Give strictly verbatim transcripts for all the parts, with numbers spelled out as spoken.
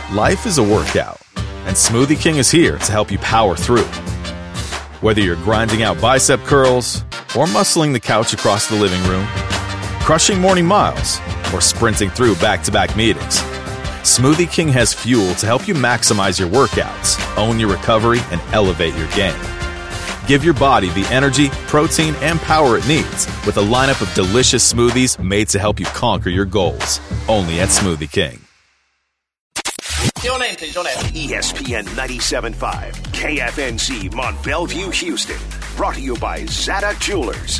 Life is a workout, and Smoothie King is here to help you power through. Whether you're grinding out bicep curls or muscling the couch across the living room, crushing morning miles, or sprinting through back-to-back meetings, Smoothie King has fuel to help you maximize your workouts, own your recovery, and elevate your game. Give your body the energy, protein, and power it needs with a lineup of delicious smoothies made to help you conquer your goals. Only at Smoothie King. Your name, please, your name. E S P N ninety-seven point five, K F N C, Mont Bellevue, Houston. Brought to you by Zada Jewelers.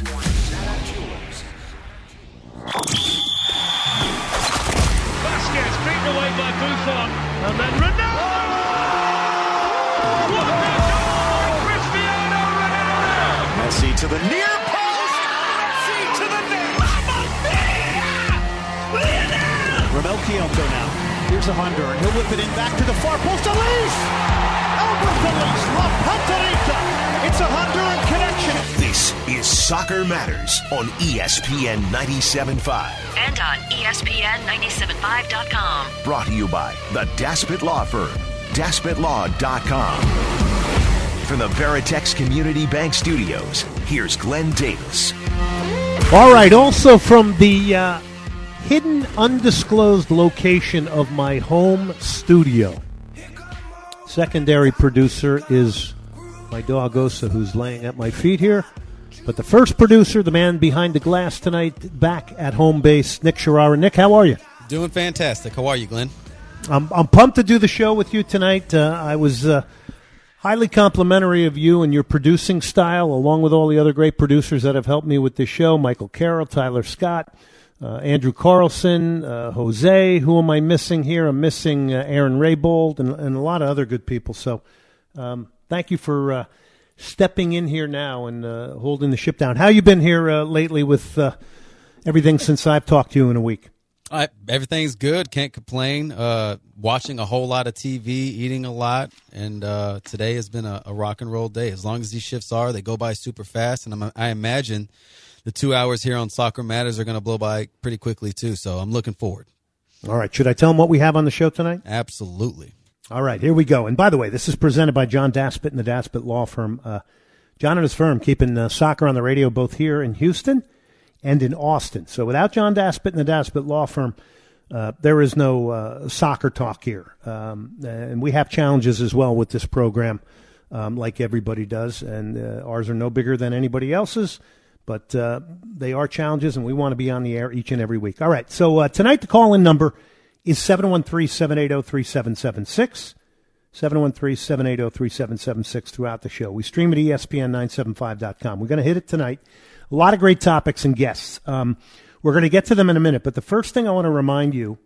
Vasquez beaten away by Buffon, and then Ronaldo! What a goal! Cristiano Ronaldo! Messi to the near post! Messi to the net! Mamma mia! Ramel Kiyoko now. Here's a Honduran. He'll whip it in back to the far post. Elise! Albert Elise! La Panterita! It's a Honduran connection. This is Soccer Matters on E S P N ninety-seven point five. And on E S P N ninety-seven point five dot com. Brought to you by the Daspit Law Firm, daspit law dot com. From the Veritex Community Bank Studios, here's Glenn Davis. All right, also from the uh, hidden, undisclosed location of my home studio, secondary producer is my dog Osa, who's laying at my feet here. But the first producer, the man behind the glass tonight, back at home base, Nick Sharara. Nick, how are you? Doing fantastic. How are you, Glenn? I'm, I'm pumped to do the show with you tonight. Uh, I was uh, highly complimentary of you and your producing style, along with all the other great producers that have helped me with this show, Michael Carroll, Tyler Scott, uh, Andrew Carlson, uh, Jose. Who am I missing here? I'm missing uh, Aaron Raybold and, and a lot of other good people. So um, thank you for uh, stepping in here now and uh, holding the ship down. How you been here uh, lately with uh, everything since I've talked to you in a week? I, everything's good. Can't complain. Uh, watching a whole lot of T V, eating a lot, and uh, today has been a, a rock and roll day. As long as these shifts are, they go by super fast, and I'm, I imagine the two hours here on Soccer Matters are going to blow by pretty quickly too. So I'm looking forward. All right. Should I tell them what we have on the show tonight? Absolutely. All right, here we go. And by the way, this is presented by John Daspit and the Daspit Law Firm. Uh, John and his firm keeping uh, soccer on the radio both here in Houston and in Austin. So without John Daspit and the Daspit Law Firm, uh, there is no uh, soccer talk here. Um, and we have challenges as well with this program, um, like everybody does. And uh, ours are no bigger than anybody else's. But uh, they are challenges, and we want to be on the air each and every week. All right, so uh, tonight the call-in number is seven one three, seven eight zero, three seven seven six, seven one three, seven eight zero, three seven seven six throughout the show. We stream at E S P N nine seven five dot com. We're going to hit it tonight. A lot of great topics and guests. Um, we're going to get to them in a minute, but the first thing I want to remind you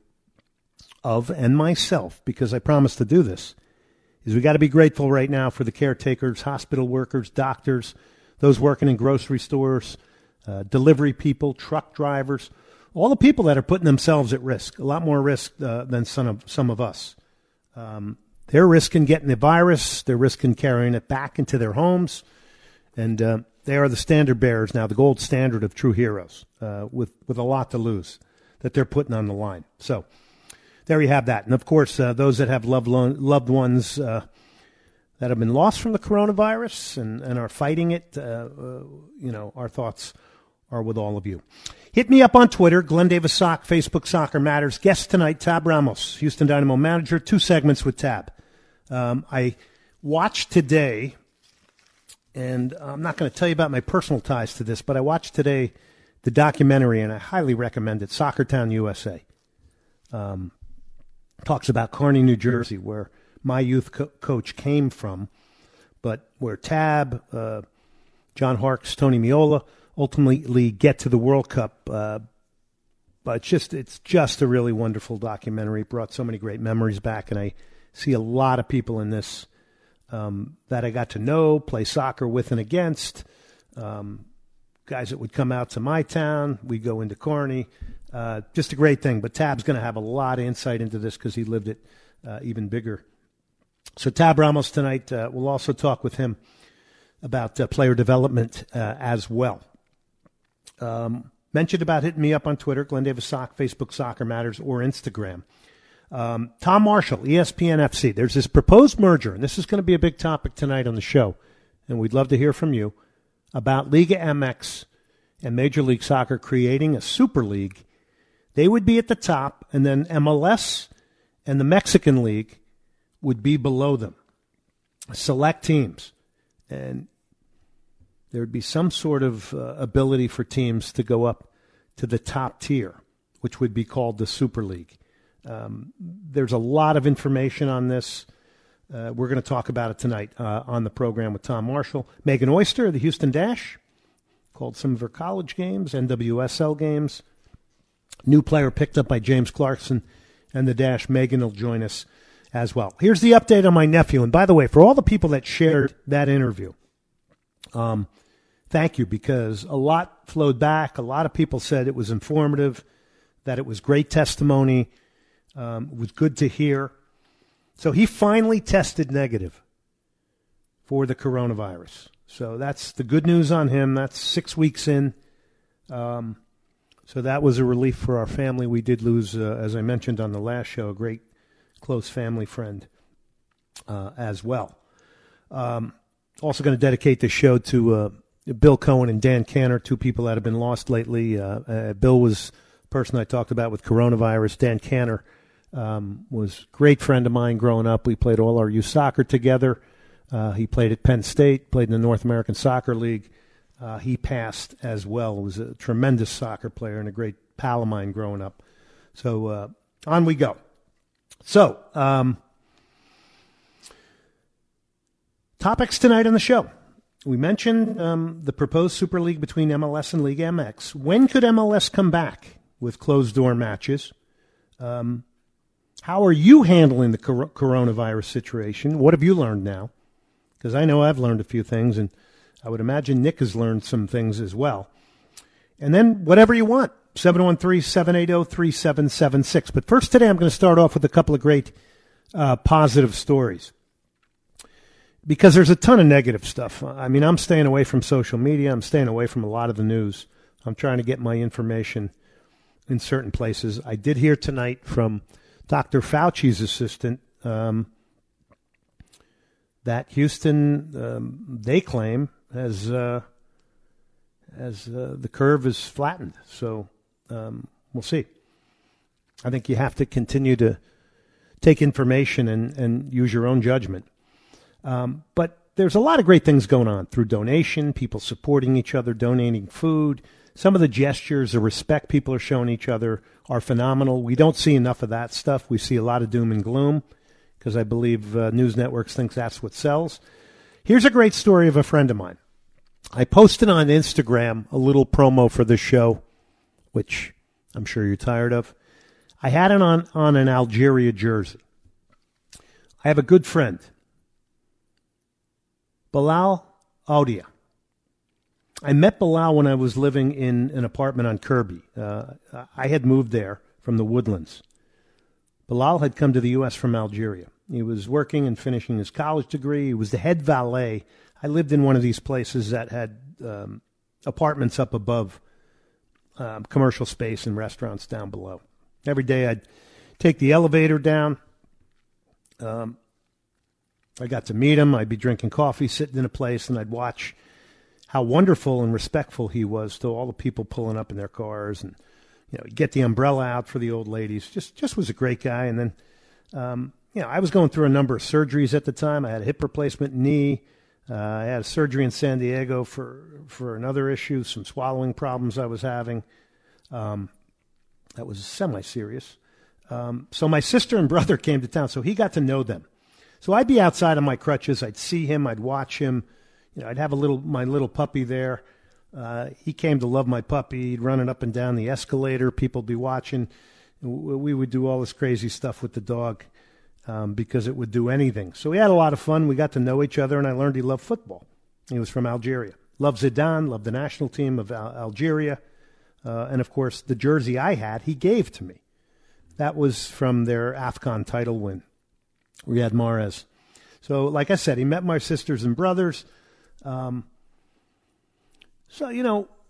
of, and myself, because I promised to do this, is we got to be grateful right now for the caretakers, hospital workers, doctors, those working in grocery stores, uh, delivery people, truck drivers, all the people that are putting themselves at risk, a lot more risk uh, than some of, some of us. Um, they're risking getting the virus. They're risking carrying it back into their homes. And uh, they are the standard bearers now, the gold standard of true heroes, uh, with, with a lot to lose that they're putting on the line. So there you have that. And, of course, uh, those that have loved, lo- loved ones uh, that have been lost from the coronavirus and, and are fighting it, uh, uh, you know, our thoughts are with all of you. Hit me up on Twitter, Glenn Davis Sock, Facebook Soccer Matters. Guest tonight, Tab Ramos, Houston Dynamo manager. Two segments with Tab. Um, I watched today, and I'm not going to tell you about my personal ties to this, but I watched today the documentary, and I highly recommend it, Soccer Town U S A. Um, talks about Kearney, New Jersey, where my youth co- coach came from, but where Tab, uh, John Harkes, Tony Meola, ultimately get to the World Cup. Uh, but it's just, it's just a really wonderful documentary. It brought so many great memories back, and I see a lot of people in this um, that I got to know, play soccer with and against, um, guys that would come out to my town. We go into Kearney. Uh, just a great thing. But Tab's going to have a lot of insight into this because he lived it uh, even bigger. So Tab Ramos tonight, uh, we'll also talk with him about uh, player development uh, as well. Um, mentioned about hitting me up on Twitter, Glenn Davis Sock, Facebook Soccer Matters, or Instagram. Um, Tom Marshall, E S P N F C. There's this proposed merger, and this is going to be a big topic tonight on the show, and we'd love to hear from you about Liga M X and Major League Soccer creating a super league. They would be at the top, and then M L S and the Mexican League would be below them. Select teams. And there would be some sort of uh, ability for teams to go up to the top tier, which would be called the Super League. Um, there's a lot of information on this. Uh, we're going to talk about it tonight uh, on the program with Tom Marshall. Megan Oyster of the Houston Dash called some of her college games, N W S L games. New player picked up by James Clarkson and the Dash. Megan will join us as well. Here's the update on my nephew. And by the way, for all the people that shared that interview, um, thank you, because a lot flowed back. A lot of people said it was informative, that it was great testimony. Um, it was good to hear. So he finally tested negative for the coronavirus. So that's the good news on him. That's six weeks in. Um, so that was a relief for our family. We did lose, uh, as I mentioned on the last show, a great close family friend uh, as well. Um, also going to dedicate the show to uh, Bill Cohen and Dan Canner, two people that have been lost lately. Uh, uh, Bill was the person I talked about with coronavirus. Dan Canner um, was a great friend of mine growing up. We played all our youth soccer together. Uh, he played at Penn State, played in the North American Soccer League. Uh, he passed as well. Was a tremendous soccer player and a great pal of mine growing up. So uh, on we go. So, um, topics tonight on the show. We mentioned um, the proposed Super League between M L S and Liga M X. When could M L S come back with closed-door matches? Um, how are you handling the cor- coronavirus situation? What have you learned now? Because I know I've learned a few things, and I would imagine Nick has learned some things as well. And then whatever you want, seven one three, seven eight zero, three seven seven six. But first today I'm going to start off with a couple of great uh, positive stories, because there's a ton of negative stuff. I mean, I'm staying away from social media. I'm staying away from a lot of the news. I'm trying to get my information in certain places. I did hear tonight from Doctor Fauci's assistant um, that Houston, um, they claim, has uh, as uh, the curve is flattened. So um, we'll see. I think you have to continue to take information and, and use your own judgment. Um, but there's a lot of great things going on through donation, people supporting each other, donating food. Some of the gestures, the respect people are showing each other are phenomenal. We don't see enough of that stuff. We see a lot of doom and gloom because I believe uh, news networks think that's what sells. Here's a great story of a friend of mine. I posted on Instagram a little promo for this show, which I'm sure you're tired of. I had it on, on an Algeria jersey. I have a good friend, Bilal Audia. I met Bilal when I was living in an apartment on Kirby. Uh, I had moved there from the Woodlands. Bilal had come to the U S from Algeria. He was working and finishing his college degree. He was the head valet. I lived in one of these places that had um, apartments up above, um, commercial space and restaurants down below. Every day I'd take the elevator down. Um, I got to meet him. I'd be drinking coffee, sitting in a place, and I'd watch how wonderful and respectful he was to all the people pulling up in their cars, and you know, get the umbrella out for the old ladies. Just, just was a great guy. And then, um, you know, I was going through a number of surgeries at the time. I had a hip replacement, knee. Uh, I had a surgery in San Diego for for another issue, some swallowing problems I was having. Um, that was semi-serious. Um, so my sister and brother came to town, so he got to know them. So I'd be outside on my crutches. I'd see him. I'd watch him. You know, I'd have a little my little puppy there. Uh, he came to love my puppy. He'd run it up and down the escalator. People'd be watching. We would do all this crazy stuff with the dog um, because it would do anything. So we had a lot of fun. We got to know each other, and I learned he loved football. He was from Algeria. Loved Zidane, loved the national team of Al- Algeria. Uh, and, of course, the jersey I had, he gave to me. That was from their AFCON title win, Riyad Mahrez. So, like I said, he met my sisters and brothers. Um, so, you know,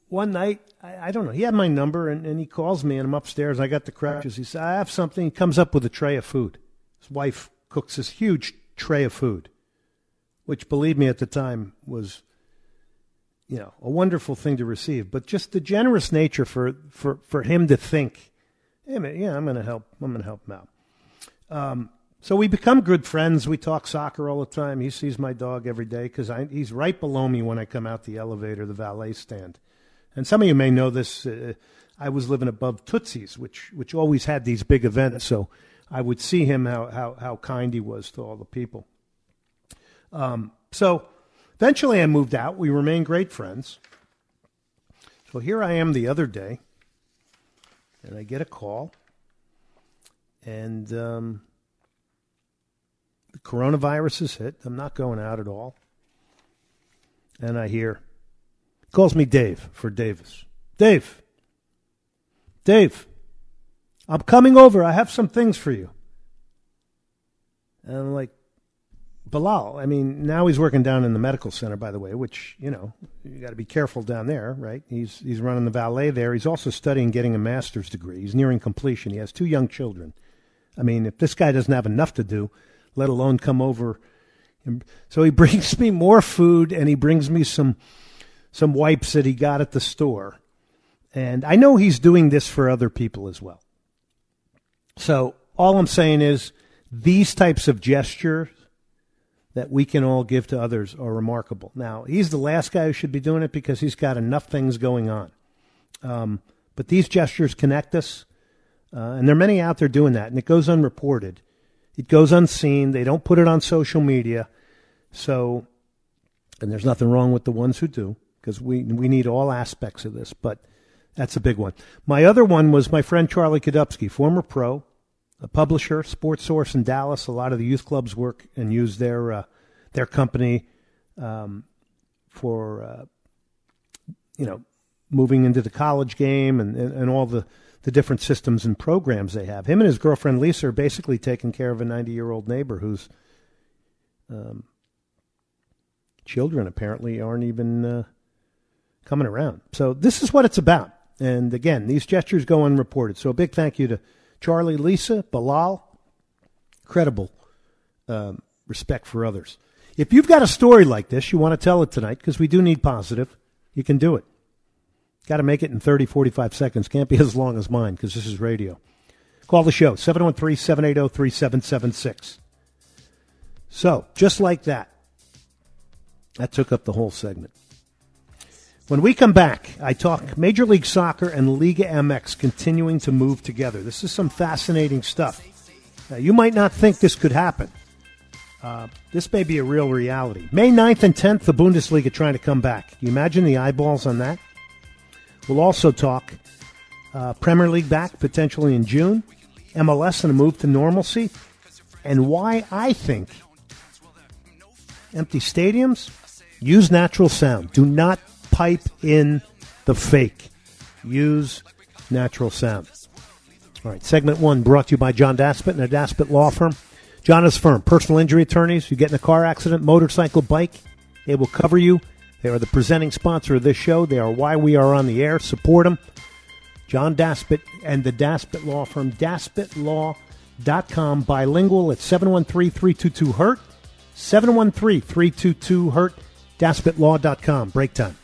one night, I, I don't know, he had my number, and, and he calls me, and I'm upstairs, and I got the crutches. He said, I have something. He comes up with a tray of food. His wife cooks this huge tray of food, which, believe me, at the time was, you know, a wonderful thing to receive. But just the generous nature for, for, for him to think, hey, man, yeah, I'm going to help. I'm going to help him out. Um, so we become good friends. We talk soccer all the time. He sees my dog every day because he's right below me when I come out the elevator, the valet stand. And some of you may know this. Uh, I was living above Tootsie's, which which always had these big events. So I would see him, how how, how kind he was to all the people. Um, so eventually I moved out. We remained great friends. So here I am the other day, and I get a call. And um, the coronavirus is hit. I'm not going out at all. And I hear, calls me Dave for Davis. Dave, Dave, I'm coming over. I have some things for you. And I'm like, Bilal, I mean, now he's working down in the medical center, by the way, which, you know, you got to be careful down there, right? He's he's running the valet there. He's also studying getting a master's degree. He's nearing completion. He has two young children. I mean, if this guy doesn't have enough to do, let alone come over. And so he brings me more food, and he brings me some some wipes that he got at the store. And I know he's doing this for other people as well. So all I'm saying is these types of gestures that we can all give to others are remarkable. Now, he's the last guy who should be doing it because he's got enough things going on. Um, but these gestures connect us. Uh, and there are many out there doing that, and it goes unreported. It goes unseen. They don't put it on social media. So, and there's nothing wrong with the ones who do, because we we need all aspects of this, but that's a big one. My other one was my friend Charlie Kadupski, former pro, a publisher, Sports Source in Dallas. A lot of the youth clubs work and use their, uh, their company um, for, uh, you know, moving into the college game and, and, and all the the different systems and programs they have. Him and his girlfriend Lisa are basically taking care of a ninety-year-old neighbor whose um, children apparently aren't even uh, coming around. So this is what it's about. And again, these gestures go unreported. So a big thank you to Charlie, Lisa, Bilal. Incredible um, respect for others. If you've got a story like this, you want to tell it tonight, because we do need positive, you can do it. Got to make it in thirty, forty-five seconds. Can't be as long as mine, because this is radio. Call the show, seven one three, seven eight zero, three seven seven six. So, just like that, that took up the whole segment. When we come back, I talk Major League Soccer and Liga M X continuing to move together. This is some fascinating stuff. Now, you might not think this could happen. Uh, this may be a real reality. May ninth and tenth, the Bundesliga trying to come back. Can you imagine the eyeballs on that? We'll also talk uh, Premier League back potentially in June, M L S and a move to normalcy, and why I think empty stadiums, use natural sound. Do not pipe in the fake. Use natural sound. All right, segment one brought to you by John Daspit and a Daspit Law Firm. John is firm. Personal injury attorneys. You get in a car accident, motorcycle, bike, they will cover you. They are the presenting sponsor of this show. They are why we are on the air. Support them. John Daspit and the Daspit Law Firm. Daspit Law dot com. Bilingual at seven one three, three two two, hurt. seven one three, three two two, hurt. Daspit Law dot com. Break time.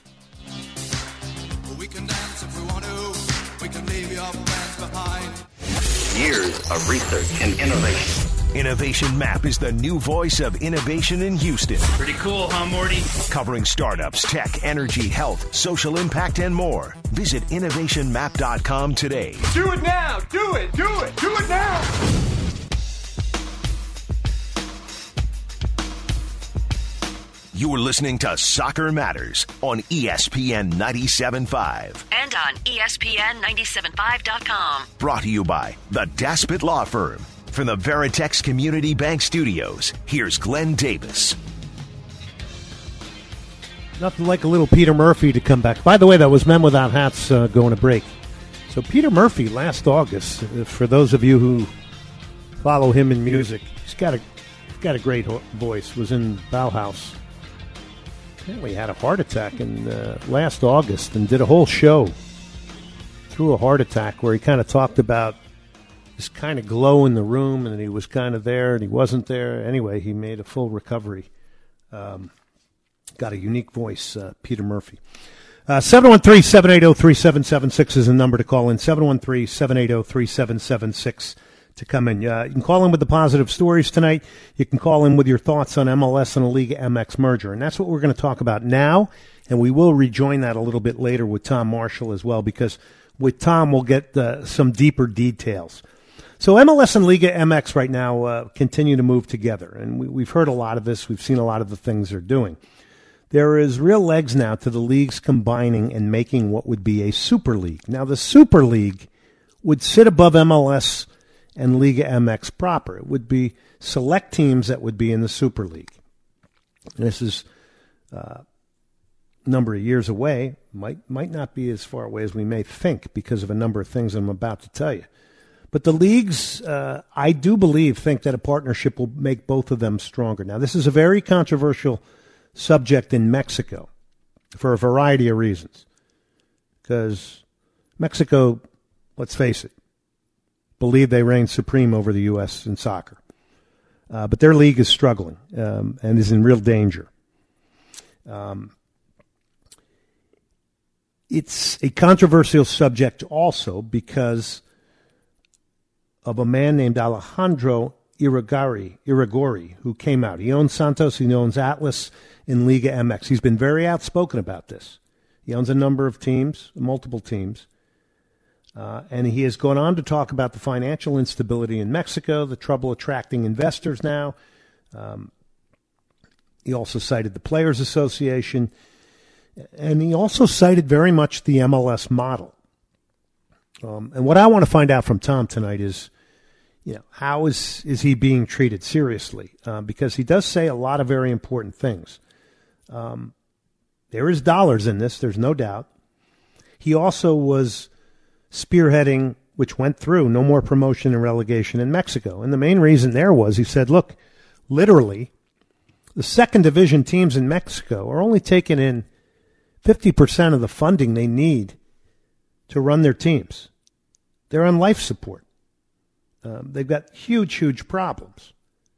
We can dance if we want to. We can leave your friends behind. Years of research and innovation. Innovation Map is the new voice of innovation in Houston. Pretty cool, huh, Morty? Covering startups, tech, energy, health, social impact, and more. Visit innovation map dot com today. Do it now! Do it! Do it! Do it now! You're listening to Soccer Matters on E S P N ninety-seven point five. And on E S P N ninety-seven five dot com. Brought to you by the Daspit Law Firm. From the Veritex Community Bank Studios, here's Glenn Davis. Nothing like a little Peter Murphy to come back. By the way, that was Men Without Hats uh, going to break. So Peter Murphy, last August, uh, for those of you who follow him in music, he's got a he's got a great ho- voice, was in Bauhaus. apparently had a heart attack in uh, last August and did a whole show through a heart attack where he kind of talked about this kind of glow in the room and he was kind of there and he wasn't there. Anyway, he made a full recovery. Um, got a unique voice, uh, Peter Murphy. Uh, seven one three, seven eight zero, three seven seven six is the number to call in, seven one three, seven eight zero, three seven seven six to come in. Uh, you can call in with the positive stories tonight. You can call in with your thoughts on M L S and the Liga M X merger. And that's what we're going to talk about now, and we will rejoin that a little bit later with Tom Marshall as well, because with Tom we'll get uh, some deeper details. So M L S and Liga M X right now uh, continue to move together, and we, we've heard a lot of this. We've seen a lot of the things they're doing. There is real legs now to the leagues combining and making what would be a super league. Now, the super league would sit above M L S and Liga M X proper. It would be select teams that would be in the super league. And this is uh, a number of years away. Might might not be as far away as we may think because of a number of things I'm about to tell you. But the leagues, uh, I do believe, think that a partnership will make both of them stronger. Now, this is a very controversial subject in Mexico for a variety of reasons. Because Mexico, let's face it, believe they reign supreme over the U S in soccer. Uh, but their league is struggling um, and is in real danger. Um, it's a controversial subject also because of a man named Alejandro Iragorri, Iragorri, who came out. He owns Santos, he owns Atlas in Liga M X. He's been very outspoken about this. He owns a number of teams, multiple teams. Uh, and he has gone on to talk about the financial instability in Mexico, the trouble attracting investors now. Um, he also cited the Players Association. And he also cited very much the M L S model. Um, and what I want to find out from Tom tonight is, you know, how is, is he being treated seriously? Uh, because he does say a lot of very important things. Um, there is dollars in this, there's no doubt. He also was spearheading, which went through, no more promotion and relegation in Mexico. And the main reason there was, he said, look, literally, the second division teams in Mexico are only taking in fifty percent of the funding they need to run their teams. They're on life support. Um, they've got huge, huge problems.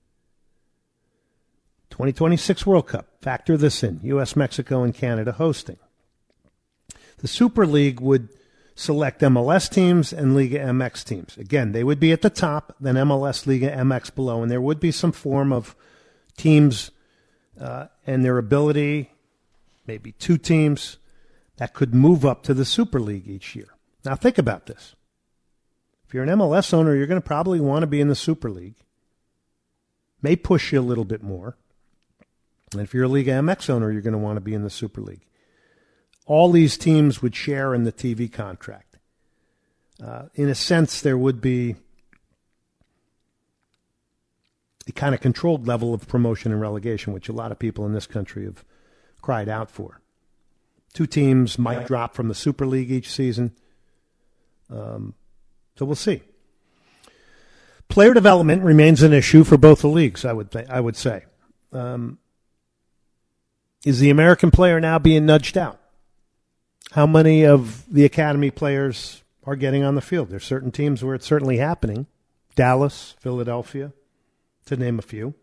twenty twenty-six World Cup. Factor this in. U S, Mexico, and Canada hosting. The Super League would select M L S teams and Liga M X teams. Again, they would be at the top, then M L S, Liga M X below, and there would be some form of teams uh, and their ability, maybe two teams, that could move up to the Super League each year. Now think about this. If you're an M L S owner, you're going to probably want to be in the Super League. May push you a little bit more. And if you're a Liga M X owner, you're going to want to be in the Super League. All these teams would share in the T V contract. Uh, in a sense, there would be a kind of controlled level of promotion and relegation, which a lot of people in this country have cried out for. Two teams might drop from the Super League each season. Um, so we'll see. Player development remains an issue for both the leagues, I would th- I would say. Um, is the American player now being nudged out? How many of the academy players are getting on the field? There's certain teams where it's certainly happening. Dallas, Philadelphia, to name a few.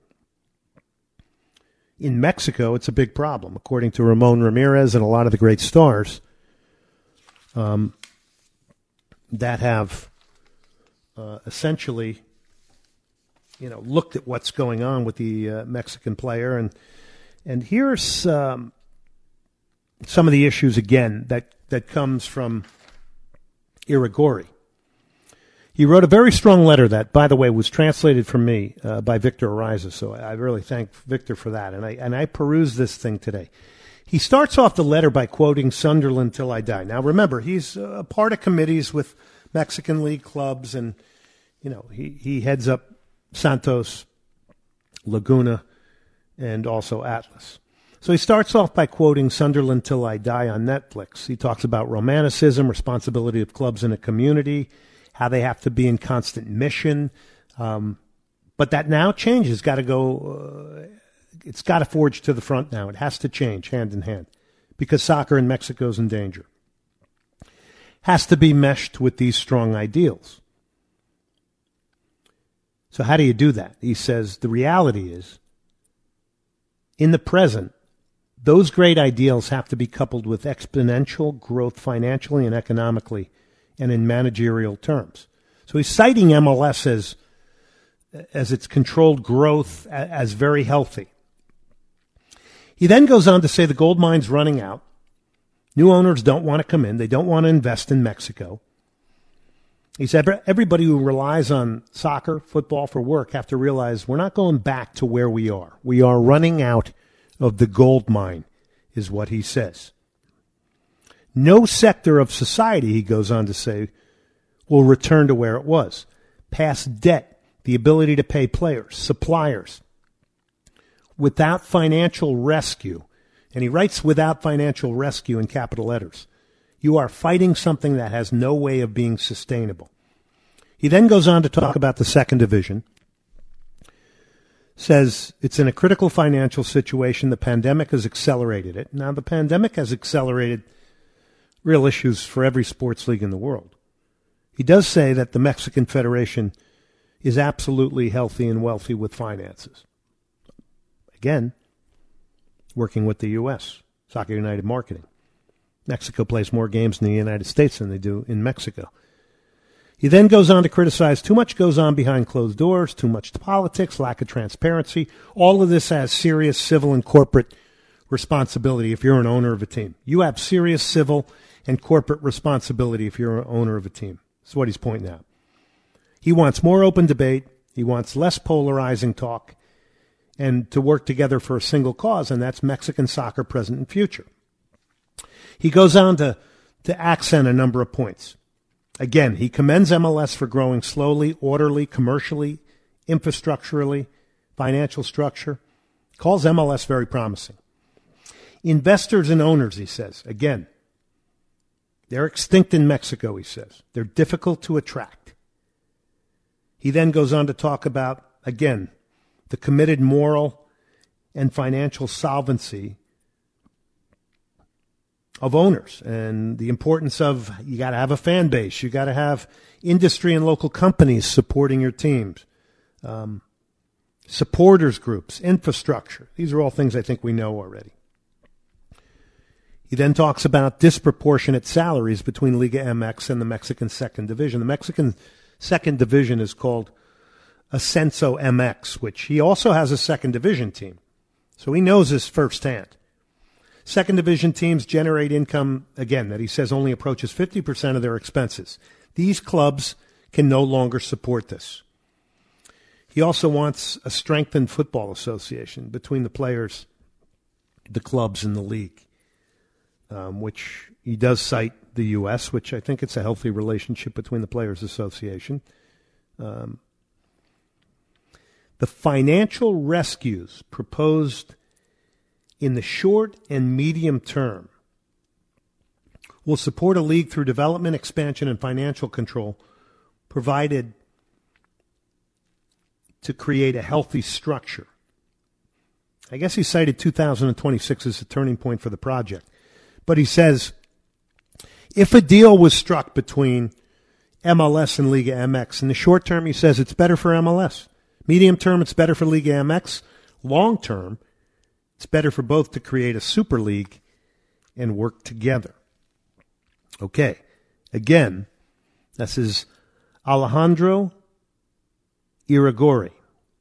In Mexico, it's a big problem, according to Ramon Ramirez and a lot of the great stars um, that have uh, essentially, you know, looked at what's going on with the uh, Mexican player. And and here's um, some of the issues, again, that, that comes from Iragorri. He wrote a very strong letter that, by the way, was translated for me uh, by Victor Ariza, so I really thank Victor for that. And I and I perused this thing today. He starts off the letter by quoting Sunderland till I die. Now, remember, he's a part of committees with Mexican league clubs, and you know he, he heads up Santos, Laguna, and also Atlas. So he starts off by quoting Sunderland till I die on Netflix. He talks about romanticism, responsibility of clubs in a community, how they have to be in constant mission. Um, but that now changes. Got to go, uh, it's got to forge to the front now. It has to change hand in hand because soccer in Mexico is in danger. Has to be meshed with these strong ideals. So how do you do that? He says the reality is, in the present, those great ideals have to be coupled with exponential growth financially and economically and in managerial terms. So he's citing M L S as, as its controlled growth as very healthy. He then goes on to say the gold mine's running out. New owners don't want to come in. They don't want to invest in Mexico. He said everybody who relies on soccer, football for work have to realize we're not going back to where we are. We are running out of the gold mine, is what he says. No sector of society, he goes on to say, will return to where it was. Past debt, the ability to pay players, suppliers. Without financial rescue, and he writes without financial rescue in capital letters, you are fighting something that has no way of being sustainable. He then goes on to talk about the second division. Says it's in a critical financial situation. The pandemic has accelerated it. Now, the pandemic has accelerated real issues for every sports league in the world. He does say that the Mexican Federation is absolutely healthy and wealthy with finances. Again, working with the U S, Soccer United Marketing. Mexico plays more games in the United States than they do in Mexico. He then goes on to criticize too much goes on behind closed doors, too much politics, lack of transparency. All of this has serious civil and corporate responsibility if you're an owner of a team. You have serious civil and corporate responsibility if you're an owner of a team. That's what he's pointing out. He wants more open debate. He wants less polarizing talk and to work together for a single cause, and that's Mexican soccer present and future. He goes on to, to accent a number of points. Again, he commends M L S for growing slowly, orderly, commercially, infrastructurally, financial structure. Calls M L S very promising. Investors and owners, he says, again, they're extinct in Mexico, he says. They're difficult to attract. He then goes on to talk about, again, the committed moral and financial solvency of owners and the importance of you got to have a fan base. You got to have industry and local companies supporting your teams, um, supporters groups, infrastructure. These are all things I think we know already. He then talks about disproportionate salaries between Liga M X and the Mexican Second Division. The Mexican Second Division is called Ascenso M X, which he also has a Second Division team. So he knows this firsthand. Second Division teams generate income, again, that he says only approaches fifty percent of their expenses. These clubs can no longer support this. He also wants a strengthened football association between the players, the clubs, and the league, um, which he does cite the U S, which I think it's a healthy relationship between the Players Association. Um, the financial rescues proposed in the short and medium term will support a league through development, expansion, and financial control, provided to create a healthy structure. I guess he cited two thousand twenty-six as a turning point for the project. But he says, if a deal was struck between M L S and Liga M X, in the short term, he says it's better for M L S. Medium term, it's better for Liga M X. Long term, it's better for both to create a super league and work together. Okay. Again, this is Alejandro Iragorri.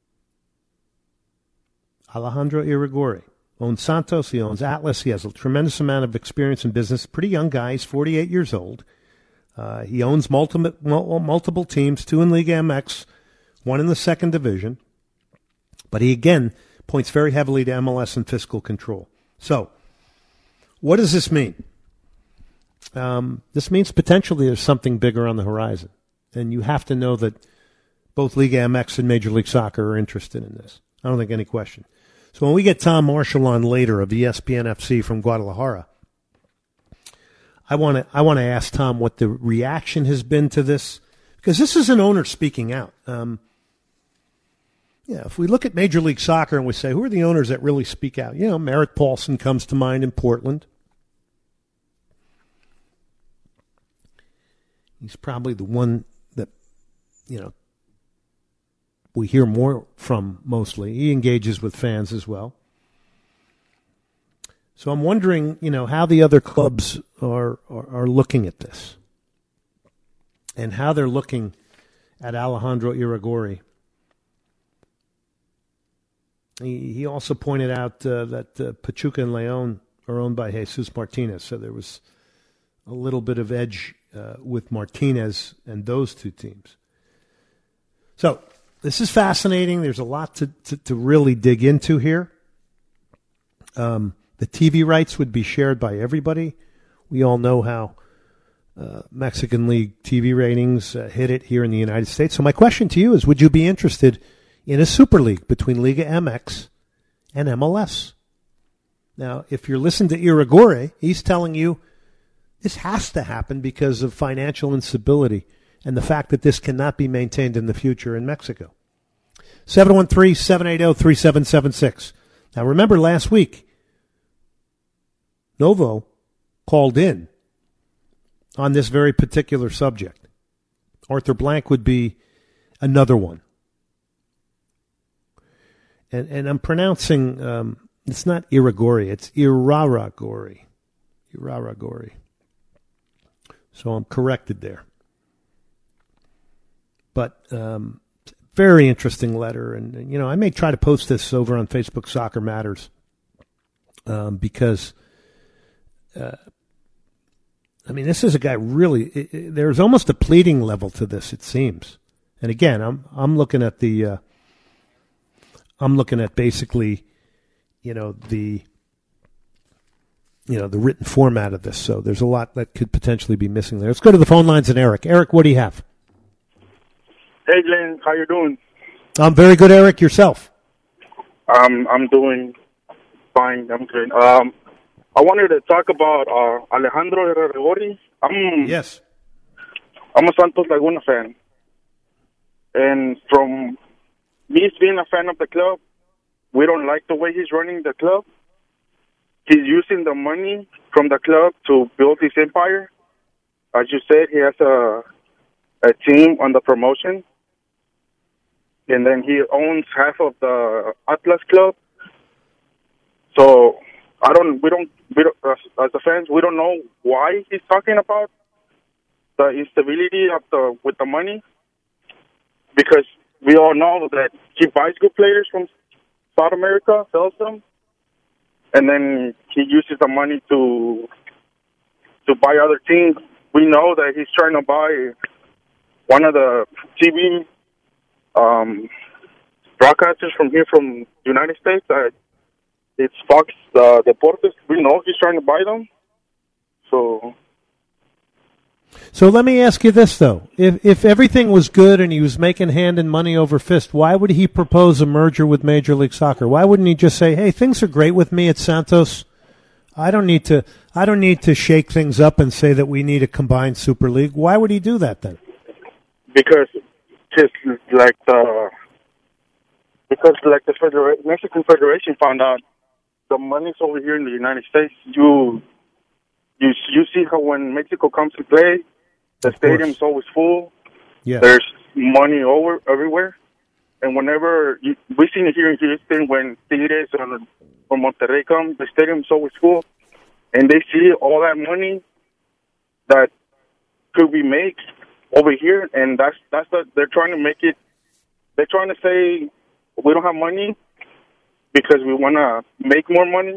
Alejandro Iragorri owns Santos. He owns Atlas. He has a tremendous amount of experience in business. Pretty young guy. He's forty-eight years old. Uh, he owns multiple, multiple teams, two in Liga M X, one in the second division. But he, again, points very heavily to M L S and fiscal control. So, what does this mean? Um, this means potentially there's something bigger on the horizon. And you have to know that both Liga M X and Major League Soccer are interested in this. I don't think any question. So when we get Tom Marshall on later of E S P N F C from Guadalajara, I want to I want to ask Tom what the reaction has been to this, because this is an owner speaking out. Um, Yeah, if we look at Major League Soccer and we say, who are the owners that really speak out? You know, Merritt Paulson comes to mind in Portland. He's probably the one that, you know, we hear more from mostly. He engages with fans as well. So I'm wondering, you know, how the other clubs are, are, are looking at this and how they're looking at Alejandro Iragorri. He, he also pointed out uh, that uh, Pachuca and León are owned by Jesus Martinez, so there was a little bit of edge uh, with Martinez and those two teams. So this is fascinating. There's a lot to, to, to really dig into here. Um, the T V rights would be shared by everybody. We all know how uh, Mexican League T V ratings uh, hit it here in the United States. So my question to you is, would you be interested in a super league between Liga M X and M L S? Now, if you're listening to Iragorri, he's telling you this has to happen because of financial instability and the fact that this cannot be maintained in the future in Mexico. seven one three, seven eight zero, three seven seven six. Now, remember last week, Novo called in on this very particular subject. Arthur Blank would be another one. And and I'm pronouncing, um, it's not Iragorri, it's Iraragorri. Iraragorri. So I'm corrected there. But um, very interesting letter. And, and, you know, I may try to post this over on Facebook Soccer Matters um, because, uh, I mean, this is a guy really, it, it, there's almost a pleading level to this, it seems. And again, I'm I'm looking at the... Uh, I'm looking at basically, you know, the, you know, the written format of this. So there's a lot that could potentially be missing there. Let's go to the phone lines and Eric. Eric, what do you have? Hey, Glenn, how you doing? I'm very good, Eric. Yourself? Um, I'm doing fine. I'm good. Um, I wanted to talk about uh, Alejandro Iragorri. I'm yes. I'm a Santos Laguna fan, and from me being a fan of the club, we don't like the way he's running the club. He's using the money from the club to build his empire. As you said, he has a a team on the promotion, and then he owns half of the Atlas club. So I don't, we don't, we don't as, as the fans, we don't know why he's talking about the instability of the with the money, because we all know that he buys good players from South America, sells them, and then he uses the money to to buy other teams. We know that he's trying to buy one of the T V um, broadcasters from here from the United States. Uh, it's Fox uh, Deportes. We know he's trying to buy them. So... So let me ask you this, though. If if everything was good and he was making hand and money over fist, why would he propose a merger with Major League Soccer? Why wouldn't he just say, hey, things are great with me at Santos. I don't need to I don't need to shake things up and say that we need a combined Super League. Why would he do that then? Because just like the because like the Federa- Mexican Federation found out the money's over here in the United States. You You you see how when Mexico comes to play, the stadium's always full. Yeah. There's money over everywhere. And whenever, you, we've seen it here in Houston, when Tigres or, or Monterrey come, the stadium's always full. And they see all that money that could be made over here. And that's, that's the, they're trying to make it, they're trying to say, we don't have money because we want to make more money.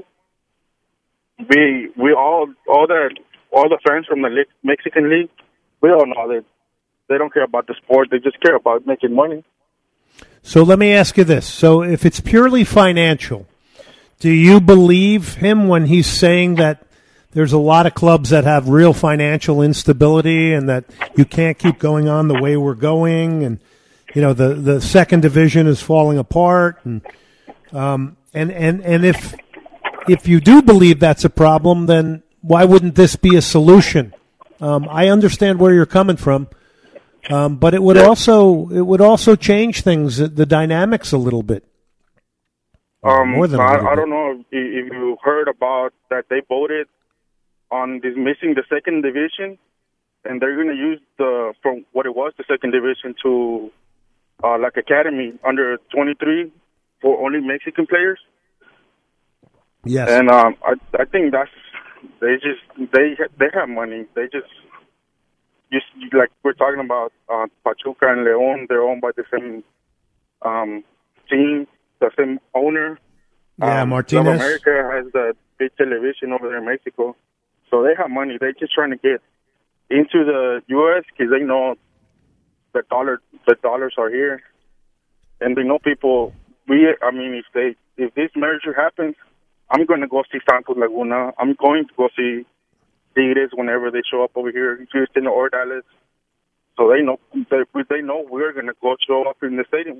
We we all all the all the fans from the Mexican League, we all know that they don't care about the sport. They just care about making money. So let me ask you this. So if it's purely financial, do you believe him when he's saying that there's a lot of clubs that have real financial instability and that you can't keep going on the way we're going, and you know the, the second division is falling apart, and um and, and, and if If you do believe that's a problem, then why wouldn't this be a solution? Um, I understand where you're coming from, Um, but it would Yeah. also it would also change things, the dynamics a little bit. Um, More than a I, little I bit. don't know if, if you heard about that they voted on dismissing the second division, and they're going to use the from what it was the second division to uh, like academy under twenty-three for only Mexican players. Yes. And um, I I think that's they just they they have money. They just just like we're talking about uh, Pachuca and León. They're owned by the same um, team, the same owner. Yeah, um, Martinez. Club America has the big television over there in Mexico, so they have money. They're just trying to get into the U S because they know the dollar the dollars are here, and they know people. We I mean, if they if this merger happens, I'm going to go see Santos Laguna. I'm going to go see Tigres whenever they show up over here in Houston or Dallas. So they know they, they know we're going to go show up in the stadiums.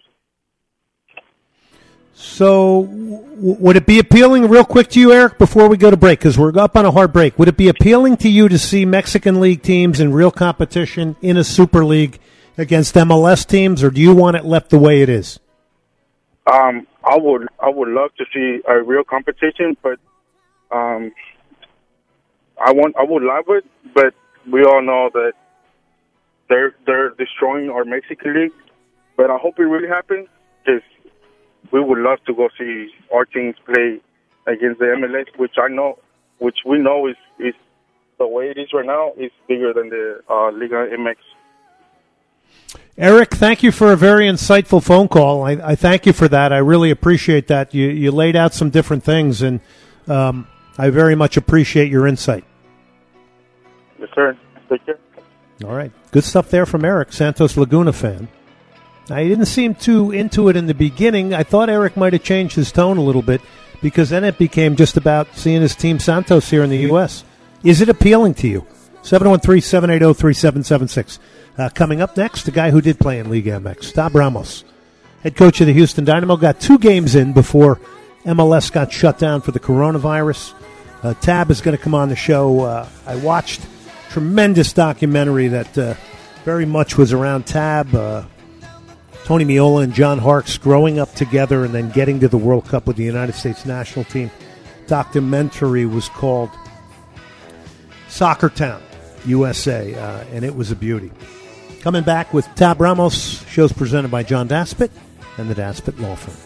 So, w- would it be appealing, real quick to you, Eric, before we go to break, because we're up on a hard break, would it be appealing to you to see Mexican League teams in real competition in a Super League against M L S teams, or do you want it left the way it is? Um, I would I would love to see a real competition, but um, I want I would love it, but we all know that they're they're destroying our Mexican League. But I hope it really happens because we would love to go see our teams play against the M L S, which I know, which we know is, is the way it is right now, is bigger than the uh, Liga M X. Eric, thank you for a very insightful phone call. I, I thank you for that. I really appreciate that. You you laid out some different things, and um, I very much appreciate your insight. Yes, sir. Take care. All right. Good stuff there from Eric, Santos Laguna fan. I didn't seem too into it in the beginning. I thought Eric might have changed his tone a little bit because then it became just about seeing his team Santos here in the U S. Is it appealing to you? seven one three, seven eight zero, three seven seven six. Uh, coming up next, the guy who did play in Liga M X, Tab Ramos, head coach of the Houston Dynamo, got two games in before M L S got shut down for the coronavirus. Uh, Tab is going to come on the show. Uh, I watched a tremendous documentary that uh, very much was around Tab, uh, Tony Meola and John Harkes growing up together and then getting to the World Cup with the United States national team. Documentary was called Soccer Town, U S A, uh, and it was a beauty. Coming back with Tab Ramos, show's presented by John Daspit and the Daspit Law Firm.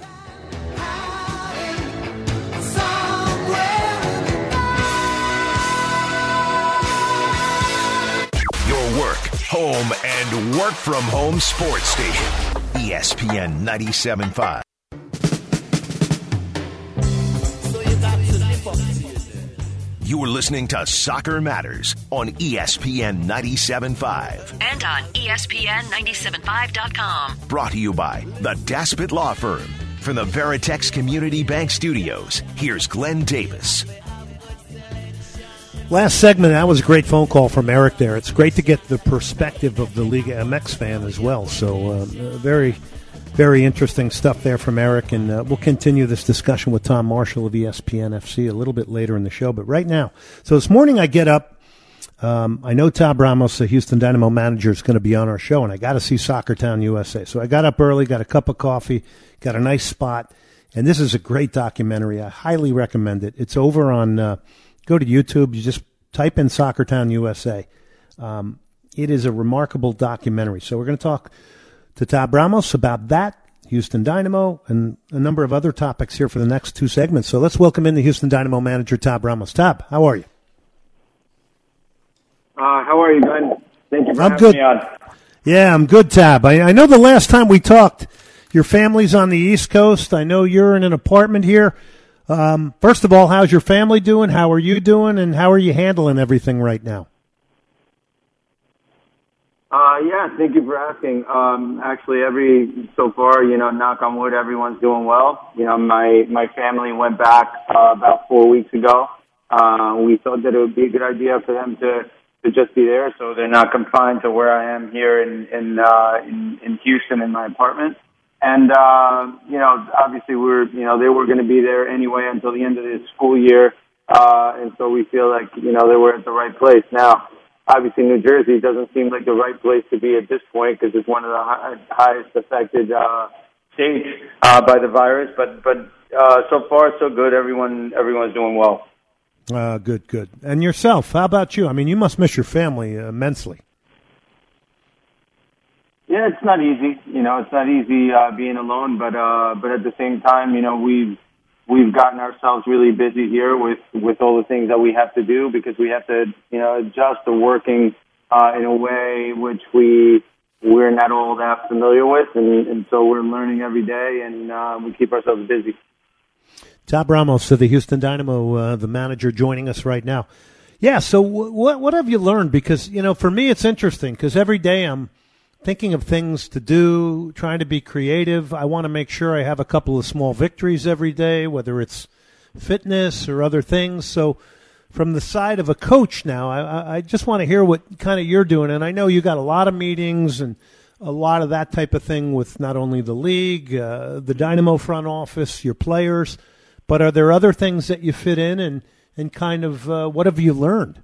Your work, home, and work from home sports station. E S P N ninety-seven point five. You are listening to Soccer Matters on E S P N ninety-seven point five. And on E S P N nine seven five dot com. Brought to you by the Daspit Law Firm. From the Veritex Community Bank Studios, here's Glenn Davis. Last segment, that was a great phone call from Eric there. It's great to get the perspective of the Liga M X fan as well. So uh, very, very interesting stuff there from Eric. And uh, we'll continue this discussion with Tom Marshall of E S P N F C a little bit later in the show. But right now, so this morning I get up. Um, I know Tab Ramos, the Houston Dynamo manager, is going to be on our show, and I got to see Soccer Town U S A. So I got up early, got a cup of coffee, got a nice spot. And this is a great documentary. I highly recommend it. It's over on... Uh, Go to YouTube. You just type in Soccer Town U S A. Um, it is a remarkable documentary. So we're going to talk to Tab Ramos about that, Houston Dynamo, and a number of other topics here for the next two segments. So let's welcome in the Houston Dynamo manager, Tab Ramos. Tab, how are you? Uh, how are you, Glenn? Thank you for I'm having good. me on. Yeah, I'm good, Tab. I, I know the last time we talked, your family's on the East Coast. I know you're in an apartment here. Um, first of all, how's your family doing? How are you doing? And how are you handling everything right now? Uh, yeah, thank you for asking. Um, actually, every so far, you know, knock on wood, everyone's doing well. You know, my my family went back uh, about four weeks ago. Uh, we thought that it would be a good idea for them to, to just be there, so they're not confined to where I am here in in uh, in, in Houston in my apartment. And, uh, you know, obviously we're, you know, they were going to be there anyway until the end of this school year. Uh, and so we feel like, you know, they were at the right place. Now, obviously New Jersey doesn't seem like the right place to be at this point because it's one of the high, highest affected uh, states uh, by the virus. But but uh, so far so good. Everyone everyone's doing well. Uh, good, good. And yourself, how about you? I mean, you must miss your family immensely. Yeah, it's not easy. You know, it's not easy uh, being alone, but uh, but at the same time, you know, we've we've gotten ourselves really busy here with, with all the things that we have to do because we have to, you know, adjust to working uh, in a way which we we're not all that familiar with, and, and so we're learning every day, and uh, we keep ourselves busy. Tab Ramos of the Houston Dynamo, uh, the manager, joining us right now. Yeah, so w- what what have you learned? Because, you know, for me it's interesting because every day I'm thinking of things to do, trying to be creative. I want to make sure I have a couple of small victories every day, whether it's fitness or other things. So from the side of a coach now, I, I just want to hear what kind of you're doing. And I know you got a lot of meetings and a lot of that type of thing with not only the league, uh, the Dynamo front office, your players, but are there other things that you fit in and, and kind of uh, what have you learned?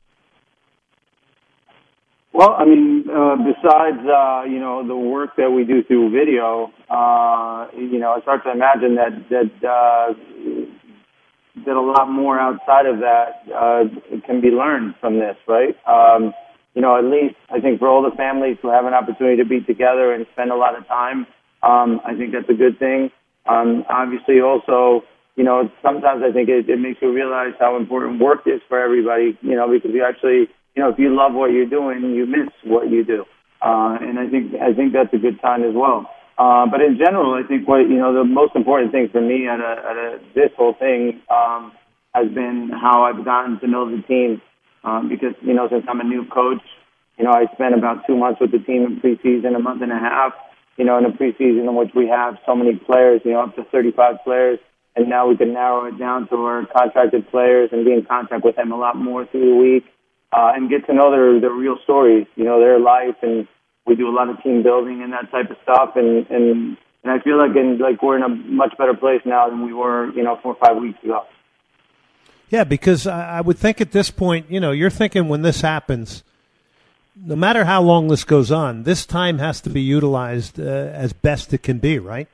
Well, I mean, uh, besides, uh, you know, the work that we do through video, uh, you know, it's hard to imagine that, that, uh, that a lot more outside of that, uh, can be learned from this, right? Um, you know, at least I think for all the families who have an opportunity to be together and spend a lot of time, um, I think that's a good thing. Um, obviously also, you know, sometimes I think it, it makes you realize how important work is for everybody, you know, because you actually, you know, if you love what you're doing, you miss what you do. Uh, and I think, I think that's a good sign as well. Uh, but in general, I think what, you know, the most important thing for me at a, at a, this whole thing, um, has been how I've gotten to know the team. Um, because, you know, since I'm a new coach, you know, I spent about two months with the team in preseason, a month and a half, you know, in a preseason in which we have so many players, you know, up to thirty-five players. And now we can narrow it down to our contracted players and be in contact with them a lot more through the week. Uh, and get to know their, their real stories, you know, their life, and we do a lot of team building and that type of stuff, and, and, and I feel like in, like we're in a much better place now than we were, you know, four or five weeks ago. Yeah, because I, I would think at this point, you know, you're thinking when this happens, no matter how long this goes on, this time has to be utilized uh, as best it can be, right?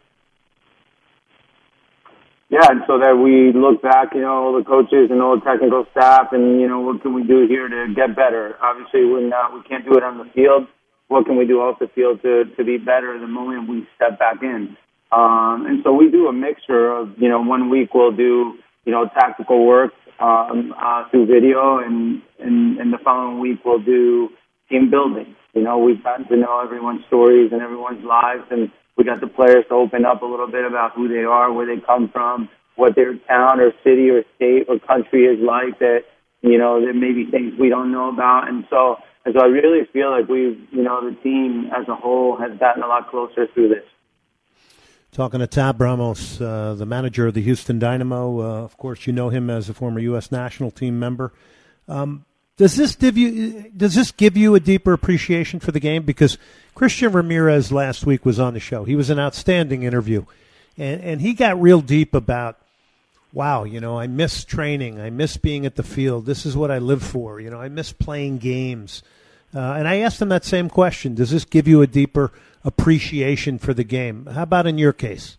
Yeah, and so that we look back, you know, all the coaches and all the technical staff, and, you know, what can we do here to get better? Obviously, we're not, we can't do it on the field. What can we do off the field to, to be better the moment we step back in? Um, and so we do a mixture of, you know, one week we'll do, you know, tactical work um, uh, through video, and, and, and the following week we'll do team building. You know, we've gotten to know everyone's stories and everyone's lives, and we got the players to open up a little bit about who they are, where they come from, what their town or city or state or country is like that, you know, there may be things we don't know about. And so, and so I really feel like we've, you know, the team as a whole has gotten a lot closer through this. Talking to Tab Ramos, uh, the manager of the Houston Dynamo. Uh, of course, you know him as a former U S national team member. Um, Does this give you does this give you a deeper appreciation for the game? Because Christian Ramirez last week was on the show. He was an outstanding interview, and and he got real deep about, wow, you know, I miss training, I miss being at the field. This is what I live for. You know, I miss playing games. Uh, and I asked him that same question: does this give you a deeper appreciation for the game? How about in your case?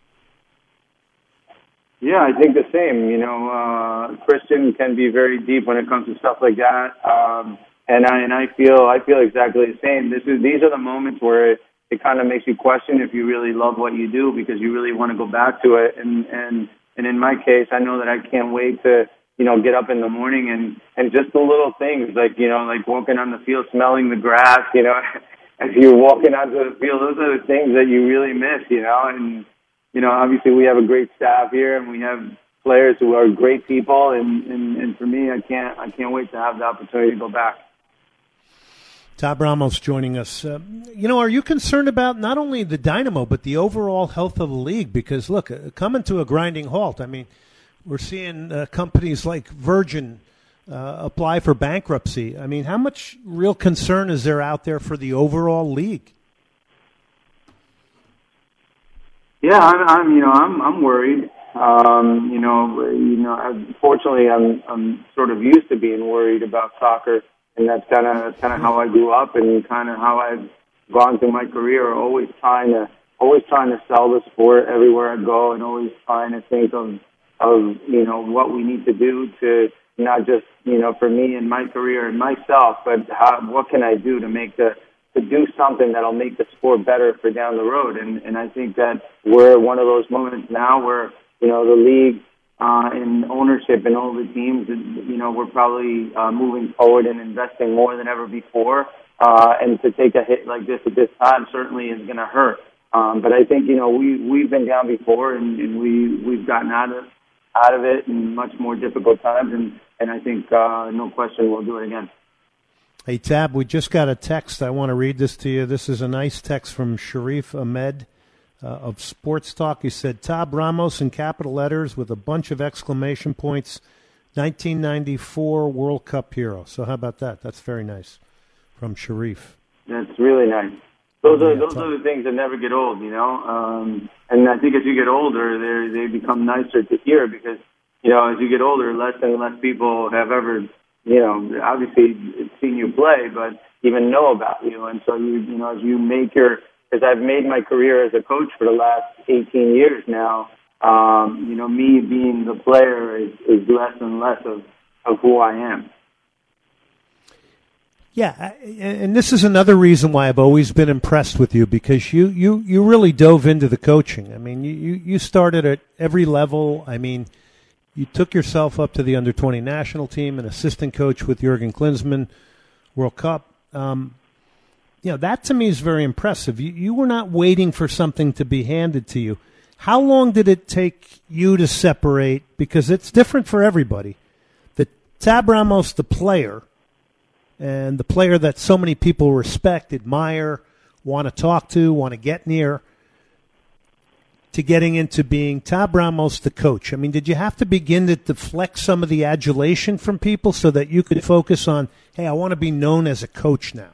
Yeah, I think the same. You know, uh, Christian can be very deep when it comes to stuff like that, um, and I and I feel I feel exactly the same. This is these are the moments where it, it kind of makes you question if you really love what you do, because you really want to go back to it. And and and in my case, I know that I can't wait to you know get up in the morning and and just the little things like you know like walking on the field, smelling the grass. You know, as you're walking onto the field, those are the things that you really miss. You know, and. You know, obviously we have a great staff here, and we have players who are great people, and, and, and for me, I can't I can't wait to have the opportunity to go back. Tab Ramos joining us. Uh, you know, are you concerned about not only the Dynamo but the overall health of the league? Because look, uh, coming to a grinding halt. I mean, we're seeing uh, companies like Virgin uh, apply for bankruptcy. I mean, how much real concern is there out there for the overall league? Yeah, I'm, I'm, you know, I'm, I'm worried. Um, you know, you know, fortunately, I'm, I'm sort of used to being worried about soccer and that's kind of kind of how I grew up, and kind of how I've gone through my career. Always trying to always trying to sell the sport everywhere I go, and always trying to think of of you know what we need to do to not just you know for me and my career and myself, but how, what can I do to make the to do something that'll make the sport better for down the road. And and I think that we're at one of those moments now where you know the league uh, and ownership and all the teams, you know, we're probably uh, moving forward and investing more than ever before. Uh, and to take a hit like this at this time certainly is going to hurt. Um, but I think, you know, we, we've been down before, and, and we, we've gotten out of out of it in much more difficult times, and, and I think, uh, no question, we'll do it again. Hey, Tab, we just got a text. I want to read this to you. This is a nice text from Sharif Ahmed uh, of Sports Talk. He said, Tab Ramos in capital letters with a bunch of exclamation points, nineteen ninety-four World Cup hero. So how about that? That's very nice from Sharif. That's really nice. Those are yeah, those are the things that never get old, you know. Um, and I think as you get older, they they become nicer to hear because, you know, as you get older, less and less people have ever, you know, obviously seen you play, but even know about you. And so you you know, as you make your, as I've made my career as a coach for the last eighteen years now, um, you know, me being the player is, is less and less of, of who I am. Yeah, and this is another reason why I've always been impressed with you, because you, you, you really dove into the coaching. I mean, you, you started at every level. I mean, you took yourself up to the under twenty national team, an assistant coach with Jurgen Klinsmann, World Cup. Um, you know, that to me is very impressive. You, you were not waiting for something to be handed to you. How long did it take you to separate? Because it's different for everybody. The Tab Ramos, the player, and the player that so many people respect, admire, want to talk to, want to get near, to getting into being Tab Ramos, the coach. I mean, did you have to begin to deflect some of the adulation from people so that you could focus on, hey, I want to be known as a coach now?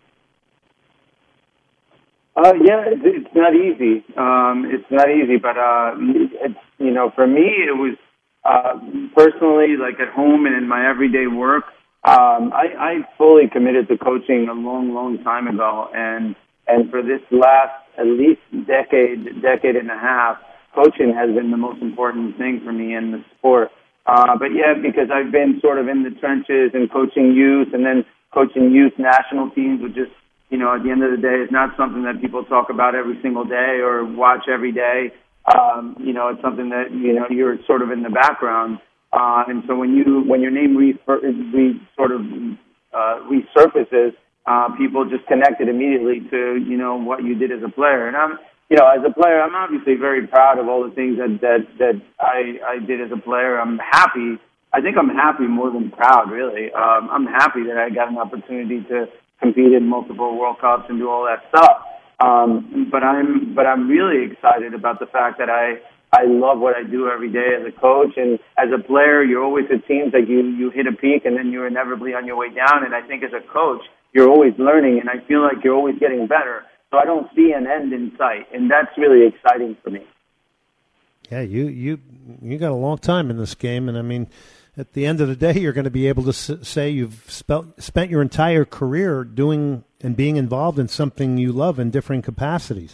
Uh, yeah, it's, it's not easy. Um, it's not easy, but, uh, it's, you know, for me, it was uh, personally, like at home and in my everyday work, Um, I, I fully committed to coaching a long, long time ago, and and for this last at least decade, decade and a half, coaching has been the most important thing for me in the sport. Uh, but yeah, because I've been sort of in the trenches and coaching youth, and then coaching youth national teams, which is, you know, at the end of the day, it's not something that people talk about every single day or watch every day. Um, you know, it's something that, you know, you're sort of in the background. Uh, and so when you when your name re, re sort of uh, resurfaces, uh, people just connected immediately to, you know, what you did as a player. And I'm, you know, as a player, I'm obviously very proud of all the things that that that I I did as a player. I'm happy. I think I'm happy more than proud, really. Um, I'm happy that I got an opportunity to compete in multiple World Cups and do all that stuff. Um, but I'm but I'm really excited about the fact that I. I love what I do every day as a coach, and as a player, you're always, it seems like you, you hit a peak and then you're inevitably on your way down, and I think as a coach, you're always learning, and I feel like you're always getting better, so I don't see an end in sight, and that's really exciting for me. Yeah, you you you got a long time in this game, and I mean, at the end of the day, you're going to be able to s- say you've spelt, spent your entire career doing and being involved in something you love in different capacities.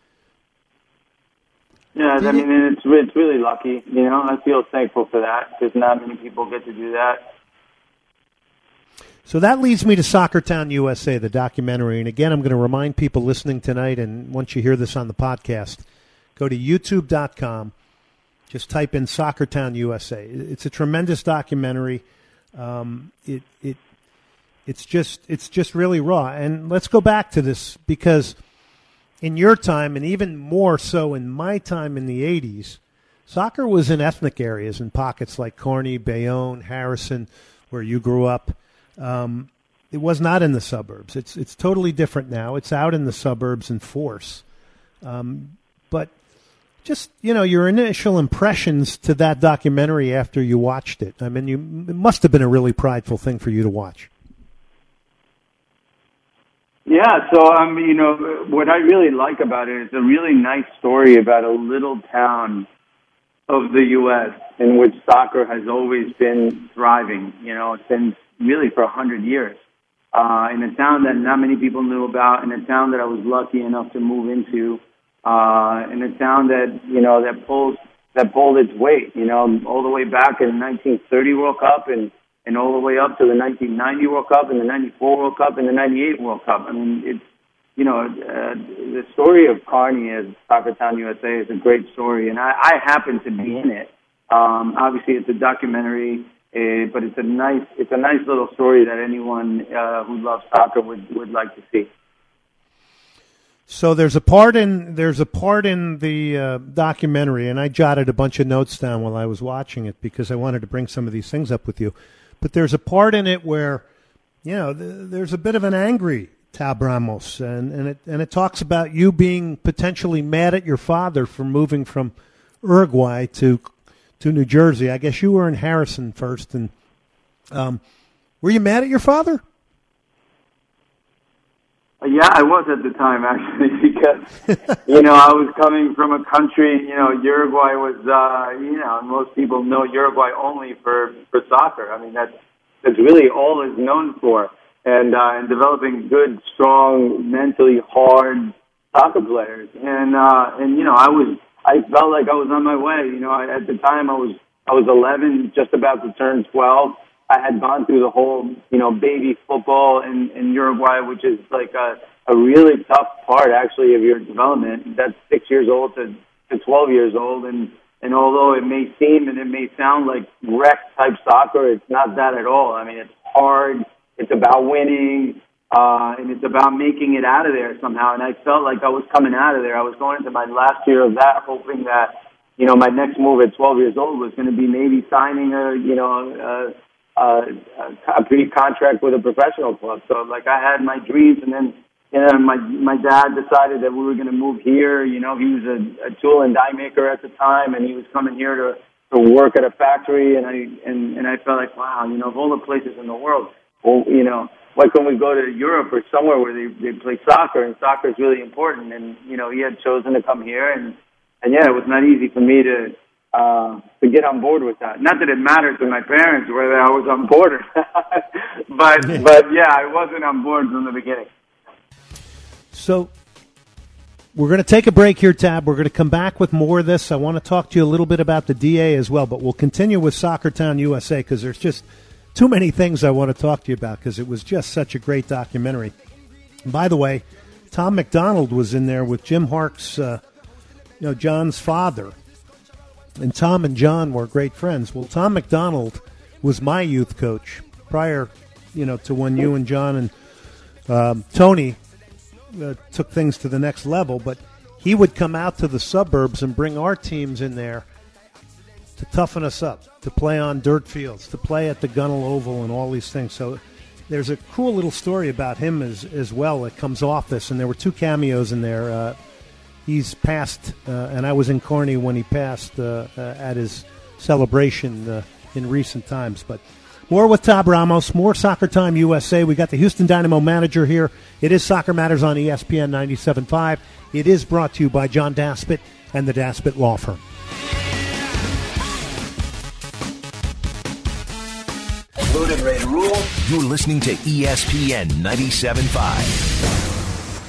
Yeah, I mean, it's it's really lucky, you know. I feel thankful for that because not many people get to do that. So that leads me to Soccertown U S A, the documentary. And again, I'm going to remind people listening tonight, and once you hear this on the podcast, go to youtube dot com. Just type in Soccertown U S A. It's a tremendous documentary. Um, it it it's just it's just really raw. And let's go back to this because in your time, and even more so in my time in the eighties, soccer was in ethnic areas in pockets like Kearney, Bayonne, Harrison, where you grew up. Um, it was not in the suburbs. It's it's totally different now. It's out in the suburbs in force. Um, but just, you know, your initial impressions to that documentary after you watched it. I mean, you, it must have been a really prideful thing for you to watch. Yeah, so, um, you know, what I really like about it is a really nice story about a little town of the U S in which soccer has always been thriving, you know, since really for a hundred years. uh, in a town that not many people knew about, in a town that I was lucky enough to move into, uh, in a town that, you know, that pulls, that pulled its weight, you know, all the way back in the nineteen thirty World Cup and, and all the way up to the nineteen ninety World Cup and the ninety-four World Cup and the ninety-eight World Cup. I mean, it's, you know, uh, the story of Kearney as Soccertown U S A is a great story, and I, I happen to be in it. Um, obviously, it's a documentary, uh, but it's a nice, it's a nice little story that anyone uh, who loves soccer would, would like to see. So there's a part in there's a part in the uh, documentary, and I jotted a bunch of notes down while I was watching it because I wanted to bring some of these things up with you. But there's a part in it where, you know, th- there's a bit of an angry Tab Ramos, and, and it and it talks about you being potentially mad at your father for moving from Uruguay to to New Jersey. I guess you were in Harrison first, and um, were you mad at your father? Yeah, I was at the time, actually, because, you know, I was coming from a country, you know, Uruguay was, uh, you know, most people know Uruguay only for, for soccer. I mean, that's, that's really all it's known for. And, uh, and developing good, strong, mentally hard soccer players. And, uh, and, you know, I was, I felt like I was on my way. You know, I, at the time I was, I was eleven, just about to turn twelve. I had gone through the whole, you know, baby football in, in Uruguay, which is like a, a really tough part, actually, of your development. That's six years old to, to twelve years old. And, and although it may seem and it may sound like rec-type soccer, it's not that at all. I mean, it's hard. It's about winning, uh, and it's about making it out of there somehow. And I felt like I was coming out of there. I was going into my last year of that, hoping that, you know, my next move at twelve years old was going to be maybe signing a, you know, a, Uh, a pre-contract with a professional club. So, like, I had my dreams, and then, you know, my my dad decided that we were going to move here. You know, he was a, a tool and die maker at the time, and he was coming here to, to work at a factory, and I and, and I felt like, wow, you know, of all the places in the world, well, you know, why can't we go to Europe or somewhere where they, they play soccer, and soccer is really important. And, you know, he had chosen to come here, and, and yeah, it was not easy for me to, Uh, to get on board with that. Not that it mattered to my parents whether I was on board or not, but, but yeah, I wasn't on board from the beginning. So we're going to take a break here, Tab. We're going to come back with more of this. I want to talk to you a little bit about the D A as well, but we'll continue with Soccertown U S A because there's just too many things I want to talk to you about because it was just such a great documentary. And by the way, Tom McDonald was in there with Jim Hark's, uh, you know, John's father. And Tom and John were great friends. Well, Tom McDonald was my youth coach prior, you know, to when you and John and um, Tony uh, took things to the next level. But he would come out to the suburbs and bring our teams in there to toughen us up, to play on dirt fields, to play at the Gunnell Oval and all these things. So there's a cool little story about him as, as well that comes off this. And there were two cameos in there. Uh, He's passed, uh, and I was in Kearney when he passed uh, uh, at his celebration uh, in recent times. But more with Tab Ramos, more Soccer Time U S A. We got the Houston Dynamo manager here. It is Soccer Matters on E S P N ninety-seven point five. It is brought to you by John Daspit and the Daspit Law Firm. Loaded, ready to rule. You're listening to E S P N ninety-seven point five.